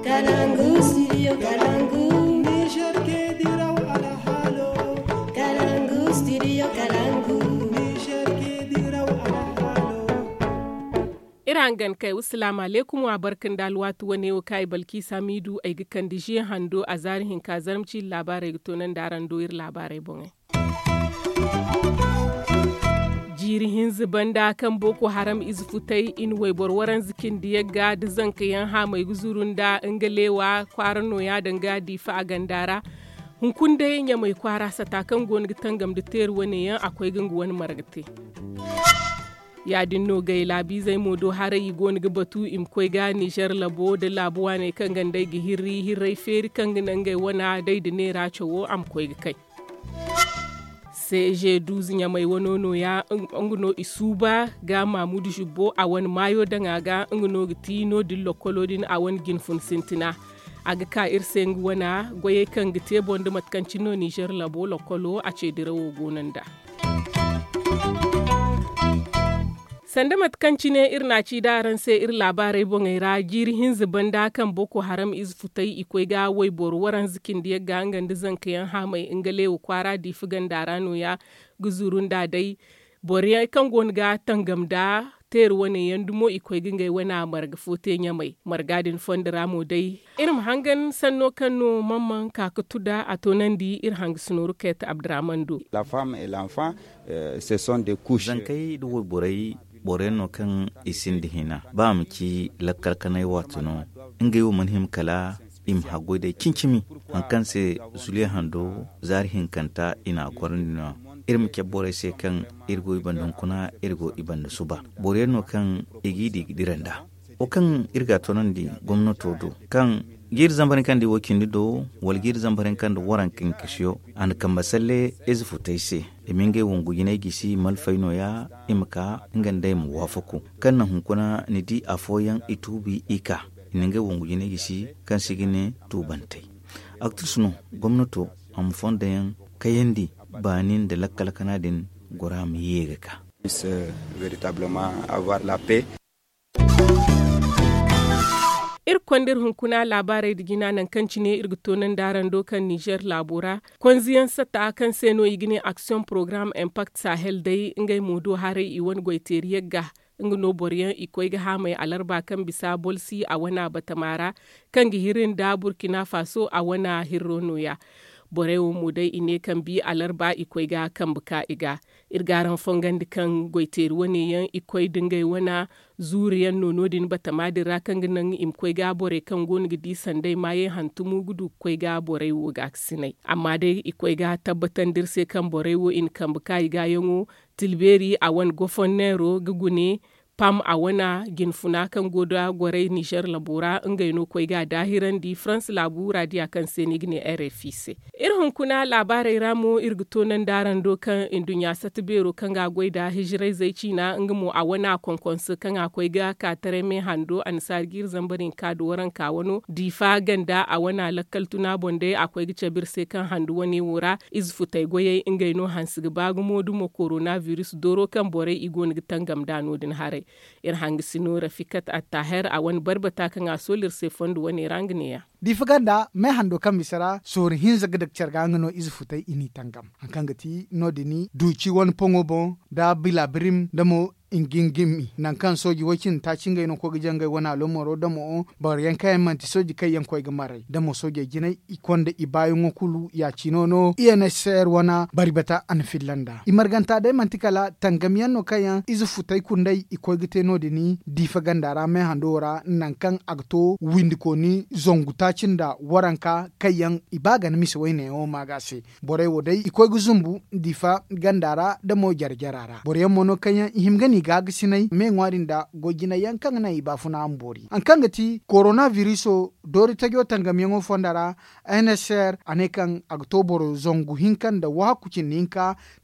Kalangu, studio Kalangu. Niger ke diraw ala halo. Kalangu, studio Kalangu. Niger ke diraw ala halo. Irangan kai assalamu alaikum wa barkan dalwatu wane wa kai balki samidu ai gikan dije hando a zarihin kazarmci labarai tonan daran doyir labarai bongai. Jirihin zubanda kan Boko Haram izfutai in waiborwaran zikin da ya ga da zankayan ha mai guzurun da ingalewa kwarano ya danga difa a gandara. Hunkun da ya mai kwara satakan gongitan gamdater wani yan akwai ganguwan margate. Ya dinno gai labi zai modo harayi gongi batu im koi ga Niger labo da labuwa ne kan gandai gi hirrai feri kan ganan gai wana dai da ne racewo am koi kai. CG duzinya mai wanono ya nguno isuba ga Mamudu Jubbo a wani mayo danga ga nguno gitino dillo kolodin a wani ginfun sintina aga ka irsen wana goye kan gite bonde matkancino Niger labo lokolo a ce dirawo gonanda sanda matkanci ne irna ci daran sai ir labarai bongaira jirihin zubanda kan Boko Haram izfutai ikwai ga waibor waran zikin da ya ga angan da zankayan ha mai ingalewa kwara di figan darano ya guzurun da dai boriya kan gonga tangamda ter wani yandumo ikwai gingai wana marga fote nya mai margadin fondramo dai irin hangan sanno kanno mamman kakatuda a tonandi ir hang sunuru ket Abdurrahmando la femme et l'enfant ce sont des couches zankai do borai boreno kan isin dihina ba mu ki lakarkanai watuno inga yi manhim kala im hago da kincimi an kan se zule hando zarhin kanta ina kwarnina irin ke bore se kan irgo ibandon kuna irgo ibanda suba boreno kan igidi diranda o kan irga tonon di gwamnato do kan gir zambarin kan di wakindi do wal gir zambarin kan do waran kin kishiyo an kan basalle ezfu taise eminge wongu yine gisi malfaino ya imka ingandai mu wafaku kan na hunkuna ni di afoyan itubi ika ininge wongu yine gisi kan sigine tubantai aktusuno gwamnato am fondayan kayandi banin da lakkal kanadin goram yegaka c'est véritablement avoir la paix. Irkondir hunkuna labarai da gina nan kanci ne irgitonin daren dokan Niger labora. Kwanziyan sata kan seno igine action program impact Sahel dai ingai modo hare iwan goiteriyar ga ingino boriyan ikoi ga hamai alarba kan bisa bolsi a wana batamara kan gihirin da Burkina Faso a wana hirronoya. Borewo mu dai ine kan bi alarba ikoi ga kan buka iga irgaran fongan kan goiteri wani yan ikoi dingai wana zuriyan nono din bata madira kan ginan im koi ga bore kan gon gidi sandai maye hantumu gudu koi ga borewo ga sinai amma dai ikoi ga tabbatan dirse kan borewo in kan buka iga yango tilberi a wan gofonnero gugune pam a wana ginfuna kan goda gwarai Niger labura ingaino koi ga dahiran di France labura dia kan senigine RFC. Irhun kuna labarai ramo irgutonan daran dokan indunya satubero kan ga goida hijirai zai cina ingamo a wana konkonsu kan akwai ga katare me hando an sargir zambarin kado waran kawano difa ganda a wana lakaltuna bonde akwai gice birse kan hando wani wura izfutai goye ingaino hansiga bagumo dumo coronavirus doro kan bore igon gitangam dano din hare. Irhang sino Rafikat At-Taher a wani barbata kan asolir se fondu wani rangniya. Di faganda me hando kan misara sor hinza gadak chargangano izfutai ini tangam. Hankangati no dini duchi won pongo bon da bila brim damo ingingimi nan kan soji wakin ta cinga ino ko gijanga wana lomoro damo bar yanka manti soji kai yanko ga marai damo soje jinai ikonde ibayo ngokulu ya chinono INSR wana baribata an Finlanda imarganta dai mantikala tangamiyanno kayan izu futai kundai iko gite no dini difaganda rame handora nan kan agto windiko ni zonguta cinda waranka kayan ibaga na miswai ne o magase bore wodai iko guzumbu difa gandara damo jarjarara bore mono kayan ihimgani gaga sinai me ngwarin da gogina yankan na ibafuna ambori an kangati coronavirus dori tagyo tangamiyango fondara NSR anekan october zongu hinkan da wakucin ninka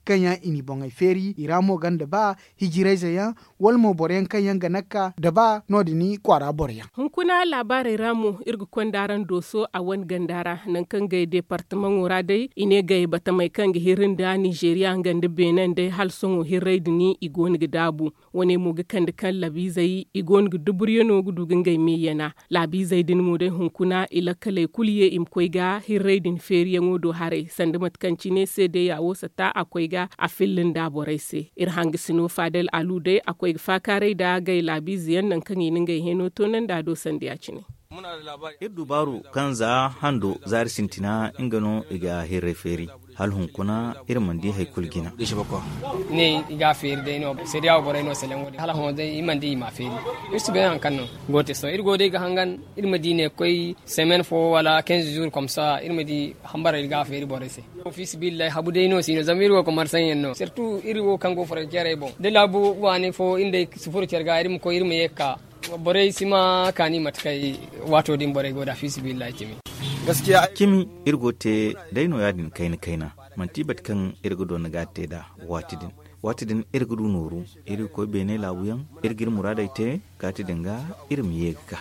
kanya ini bongai feri iramo ganda ba hijiraiza ya walmo boren kanya ganaka da ba nodini kwara borya hunkuna labarai ramu irgu kwandaran doso a wan gandara nan kan gai departement wura dai ine gai bata mai kan hirin da Nigeria ganda Benin dai hal songo hirrai dini igon gidabu wani mu kan kan labizai igon guduburiyo gudu gai meyana labizai din mu dai hunkuna ilakale kuliye imkoi ga hirrai din feri yango hare sanda matkanci ne sai dai yawo sata akwai ga a filin da borai sai irhangi sino fadel alu dai akwai fakare da gai labiziyan nan kan yinin gai heno to nan da do sanda ya ci ne dubaru kan za hando zar sintina ingano iga hereferi hal hunkuna irmandi haikul gina ne iga feri dai no sai dai bore no selen wodi hala hon dai imandi ma feri isu be an kanno gote so irgode ga hangan irmadi ne koy semaine fo wala 15 jours comme ça irmadi hambara iga feri bore se office billahi habu dai no sino zamiro ko marsan yenno surtout irwo kango fere kere bon de labu wani fo inde sufur cerga irim ko irme yekka borai sima kani matkai wato din borai goda fi sibillahi kimi gaskiya kimi irgote daino yadin kaina manti batkan irgodo na gate da watidin irgudu noru iri ko bene lawuyan irgir muradaite gatidin ga irim yega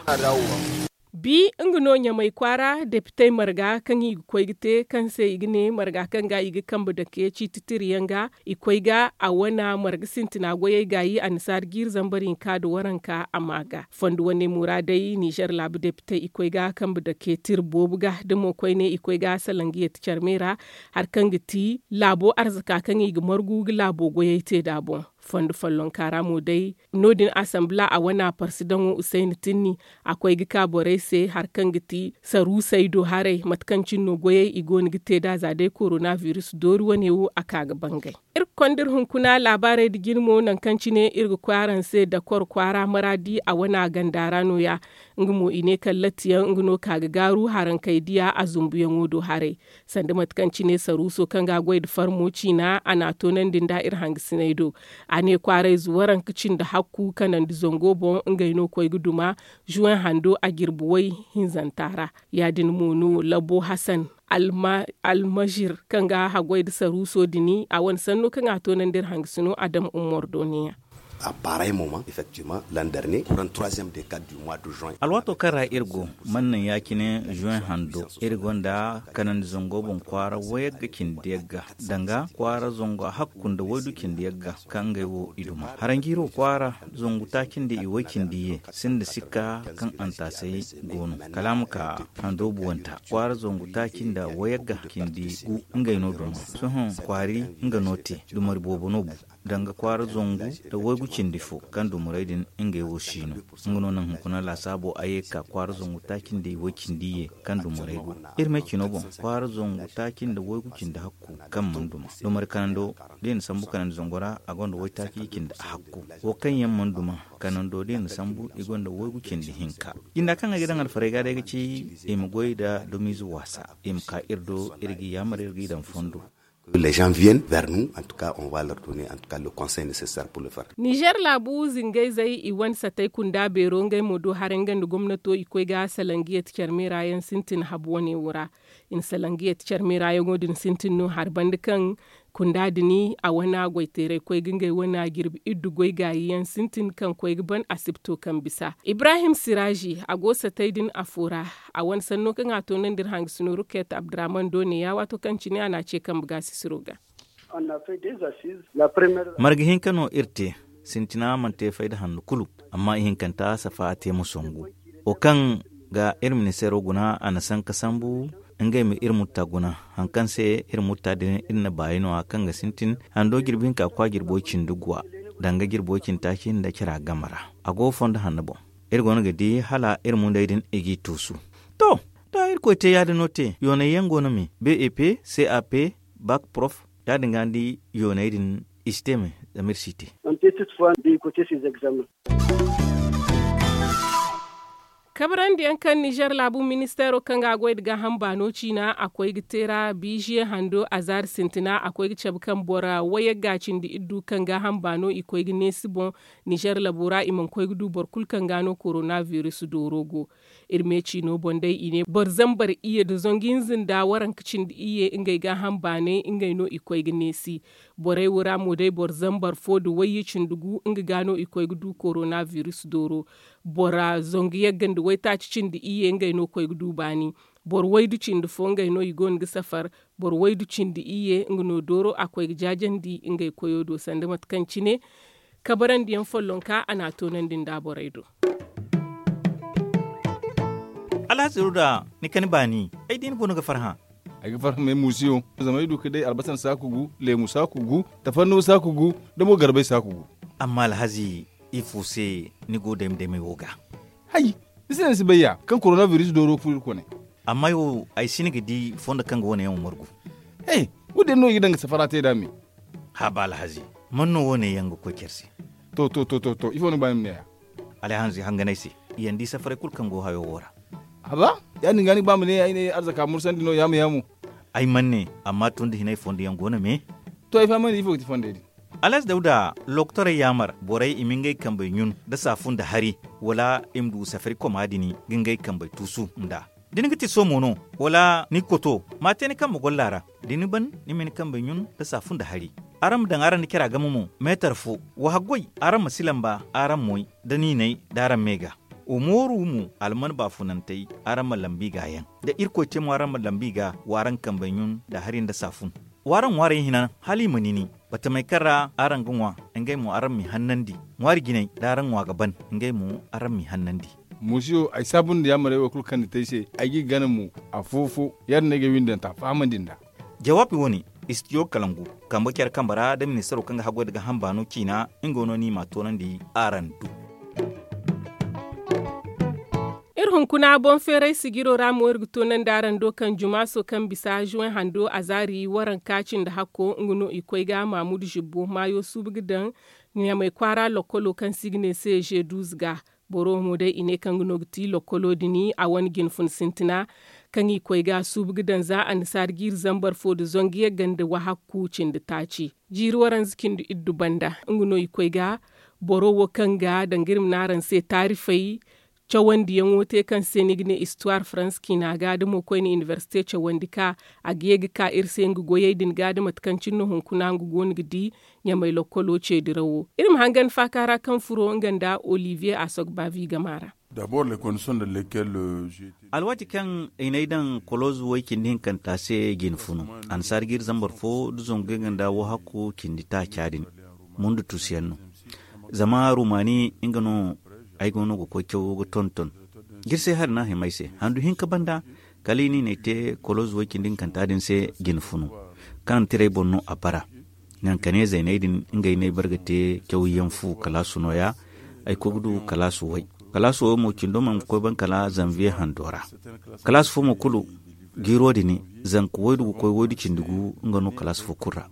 bi ingino nya mai kwara deputy marga kan yi koigite kan sai igne marga kan ga igi kambu da ke ci titiriyanga ikoiga a wana marga sintina goye gayi ansar gir zambarin ka da waranka amaga fondu wane muradai Niger labu deputy ikoiga kambu da ke tirbobuga da mo koine ikoiga salangiye charmera har kan giti labo arzaka kan yi margu labo goye te dabo fondu fallon karamu dai nodin assembla a wana parsidan Usaini Tinni akwai gika borese har kan giti saru saido hare matkancin no goye igon gite da zade coronavirus doru wane wu aka ga bangai kondir hunkuna labarai da girmo nan kanci ne irgu kwaran sai da kwara maradi a wana gandara no ya ngumo ine kallatiyan nguno kaga garu haran kaidiya a zumbuyan wodo hare sanda matkanci ne saru so kan ga goyi da farmoci na ana tonan din da irhang sinaido ane kwarai zuwaran kicin da hakku kanan da zongo bon ngaino koy guduma juan hando a girbuwai hinzantara yadin munu labo Hassan almajir kan ga hagwai da saruso dini a wani sannu kan ato nan dir hangsino Adam Umar Doniya. À pareil moment, effectivement, l'an dernier, pour un troisième décade du mois de juin. Alwato kara irgo, mannan yakine juin hando, irgonda kanan zongo bon kwara wayagga kindiyagga, danga kwara zongo hakkunda wadu kindiyagga kanga wo iduma. Harangiro kwara zongo takindi iwe kindiye, sinda sika kan antasai gono. Kalamuka hando buwanta, kwara zongo takinda wayagga kindi gu ngaino duma. Sohon kwari nga noti, dumar bobo nobu. Danga kwara zongo da wagu cindifo kandu muraidin inga yawo shino ngono nan hukuna la sabo ayeka kwara zongo takin da yawo kindiye kandu muraidu irme kinobo kwara zongo takin da wagu kinda hakku kan manduma domar kanando den sambu kanan zongora agondo wai taki kinda hakku wo kan yan manduma kanando den sambu igonda wagu kindi hinka inda kan gidan alfarega da gaci imgoy da domizu wasa imka irdo irgi yamar irgi dan fondo. Les gens viennent vers nous, en tout cas, on va leur donner en tout cas le conseil nécessaire pour le faire. Niger labu zingai zai iwan satai kunda bero ngai modo harengan da gwamnato ikwai ga salangiyat kyarmera yan sintin habuwa ne wura. In salangiyat kyarmera yan godin sintin no harban kan kunda dini a wana gwaitere kwai gingai wana girbi iddu gwai gayiyan sintin kan kwai giban asibto kan bisa. Ibrahim Siraji a gosa taidin afura a wani sanno kan ato nan dir hang sunu Ruket Abdurrahman Done ya wato kan cini ana ce kan buga siroga. Margihin kano irte sintina mante faida hannu kulu amma ihin kanta safa te musongu. O kan ga irminisero guna anasan kasambu ngai mi irmutta guna hankan se irmutta din inna bayino akan ga sintin ando girbin ka kwa girbocin dugwa danga girbocin takin da kira gamara ago fonda hannabo irgon ga di hala irmun daidin igi tusu to da irko te yada note yone yango no mi BEP CAP bac prof ya dinga di yone din isteme da université on peut toutefois d'écouter ces examens. Kabaran da yankan Niger labu ministero kan ga gwai daga hambano cina akwai gitera bijiye hando azar sintina akwai giceb kan bora waya gacin da iddu kan ga hambano ikwai gine sibon Niger labura iman kwai gudu borkul kan gano coronavirus dorogo irme cino bondai ine bor zambar iya da zongin zinda waran kicin da iye ingai ga hambane ingai no ikwai gine si borai wura mu dai bor zambar fodu wayi cindugu inga gano ikoi gudu coronavirus doro bora zongi yaggan da wai ta cin da iye ngai no koi gudu bani bor waidu cindu fo ngai no igon ga safar bor waidu cindi iye ngno doro akwai jajen di ngai koyo do sanda matkanci ne kabaran diyan follonka ana tonan din da boraido ala da ni kan bani ai din gonu ga farha ai ga farha mai musiyo zama ido kadai albasan sakugu lemu sakugu tafannu sakugu da mo garbai sakugu amma alhazi ifuse ni godem de mai woga hai bisan si bayya kan coronavirus doro fur ko ne amma yo ai sini gidi fonda kan wona yan murgu hey gudin no gidan safara te dami ha ba alhazi manno wona yango ko kersi to ifo no bayim ne alhanzi hanganai si yandi safare kul kan go hayo wora haba ya ni gani ba mu ne ai ne arzaka mursan dino yamu ai manne amma tun da hinai fondi yan gona me to ai fa mani ifo ti fonde alas dauda loktore yamar borai imingai kambai nyun da safun da hari wala imdu safari komadini gingai kambai tusu nda dini giti so mono wala ni koto mate ni kamba gollara dini ban ni men kambai nyun da safun da hari aram dan aran kira gamumu metar fu wa hagoi aram masilamba aram moy da ni nei daram mega umoru mu alman ba funantai aran malambi gayan da irko ce mu aran malambi ga waran kambanyun da harin da safun waran ware hina hali manini bata mai kara aran gunwa ngai mu aran mi hannandi wari ginai da aran wa gaban ngai mu aran mi hannandi musiyo ai sabun da yamare wa kulkan da taise ai gi ganin mu a fofo yar ne ga windan ta faman dinda jawabi woni istiyo kalangu kamba kyar kambara da ministero kan hago daga hambano kina ingono ni matonan di aran du irhun kuna bon ferai sigiro ramuwar gutonan daren dokan jumaso kan bisa juwan hando a zari waran kacin da hako nguno ikoi ga mamudu jibbo mayo su bugidan ne mai kwara lokolo kan signe seje duzga boro mu dai ine kan nguno gti lokolo dini a wani ginfun sintina kan ikoi ga su bugidan za a nisar gir zambar fodu zongiye ganda wa hakku cin da taci jiri waran zikin da iddu banda nguno ikoi ga boro wo kan ga dangirim naran sai tarifai cawandi yan wote kan senigine histoire france kina gadi mo koyni université cawandi ka agiyegi ka irse ngu goyeydin gadi matkancin no hunkuna ngu gongdi nyamay lokolo cedirawo irim hangan fakara kan furo nganda Olivier Asogbavi gamara d'abord les conditions dans lesquelles alwati kan inaidan kolozu way kindin kan tase gin funu ansar gir zambar fo duzon ganda wo hakku kindita chadin mundu tusiyanno zama rumani ingano ai gono go kocho go tonton girse har na he maise handu hinka banda kalini ne te koloz wo kindin kantadin se gin funu kan tire bonno abara nan kane zainaidin ingai ne bargate kyauyen fu kala sunoya ai ko gudu kala su wai kala su mo kindo man ko ban kala zanvier handora kala su mo kulu giro dini zan ko wodu ko wodi kindugu ngano kala su fukura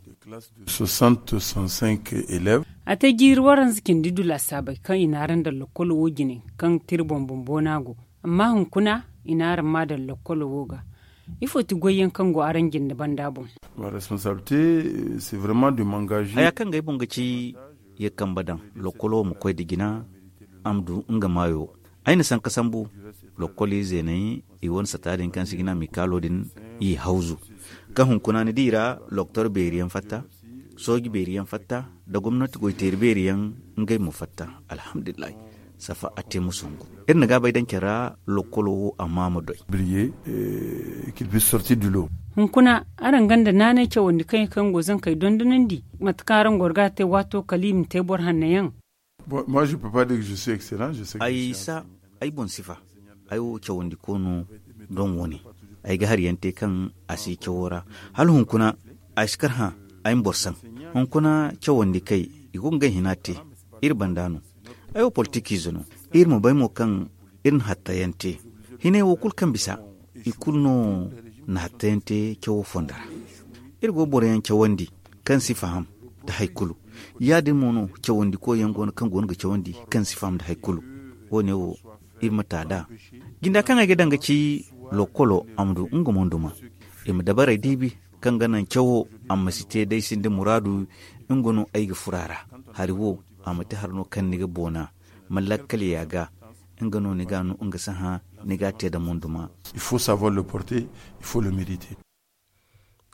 65 élèves ata girwaran zikin didula sabai kan inaran da lokolo wogine kan tirbon bombonago amma hunkuna inaran ma da lokolo woga ifo ti goyen kan go aran gin da bandabon ma responsabilité c'est vraiment de m'engager aya kan gai bongaci ya kan badan lokolo mu koy digina amdu nga mayo aina san kasambu lokoli zenai iwon satadin kan sigina mikalo din yi hauzu kan hunkuna ni dira loktor beriyan fatta sogi beriyan fatta da gwamnati goiter beriyan ngai mu fatta alhamdulillah safa ate musungu irin ga bai dan kira lokolo amma mu doi briller qu'il puisse sortir du lot hunkuna aran ganda nane ke wanda kai kan gozan kai dondonan di matkaran gorgate wato kalim tebor hannayan moi je peux pas dire que je suis excellent je sais que aisa ai bon sifa ayo ke wanda kono don woni ai ga har yante kan asi kewora hal hunkuna ashkar ha ayin borsan hunkuna kewandi kai igun ga hinate ir bandano ayo politiki zono ir mo bai mo kan irin hattayante hine wo kul kan bisa ikulno na hattayante kewo fondara ir go boren kewandi kan sifaham da haikulu ya din mono kewandi ko yangon kan gon ga kewandi kan sifaham da haikulu wone wo ir matada ginda kan ga danga ci lokolo amdu ungo monduma im dabare dibi kan ganan kyawo amma site dai sinde muradu ingono aigi furara hariwo amata harno kan niga bona mallakal yaga ingano ni ganu unga saha ni gate da monduma il faut savoir le porter il faut le mériter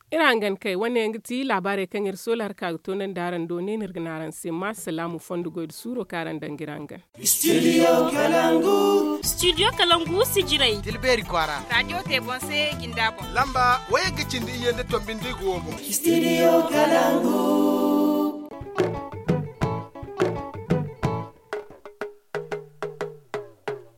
irangan kai wani yangiti labare kan ir solar ka tonan daran do ne nirgnaran se ma salamu fondu go suro karan dangirangan Studio Kalangu. Studio Kalangu sijirai. Dilberi kwara. Radio Tebonse Gindabo. Lamba waya gicindi yende tombindi gomo. Studio Kalangu.